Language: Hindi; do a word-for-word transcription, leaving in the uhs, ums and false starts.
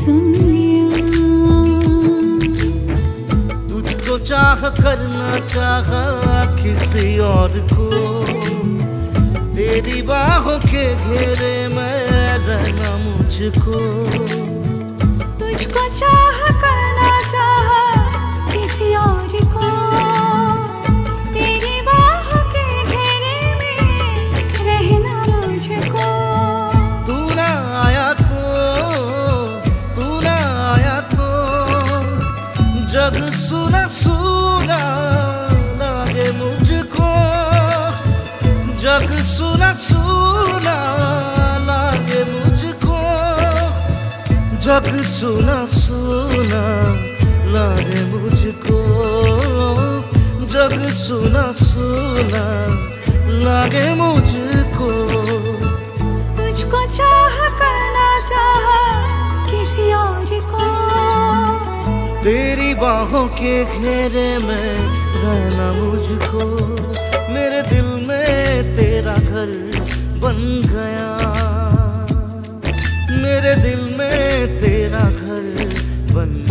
सुन लिया। तुझको चाह कर ना चाहा किसी और को, तेरी बाहों के घेरे में रहना मुझको। तुझको चाह करना चाहा किसी और को, तेरी बाहों के घेरे में रहना मुझको। तू ना आया तो, तू ना आया तो जग सुना सुना लागे मुझको। जग सुना सुना लागे मुझको। जग सुना सुना लागे मुझको। जग सुना सुना लागे मुझको। तुझको चाह करना चाहा किसी और को, तेरी बाहों के घेरे में रहना मुझको। मेरे दिल में तेरा घर बन गया। मेरे दिल में तेरा घर बन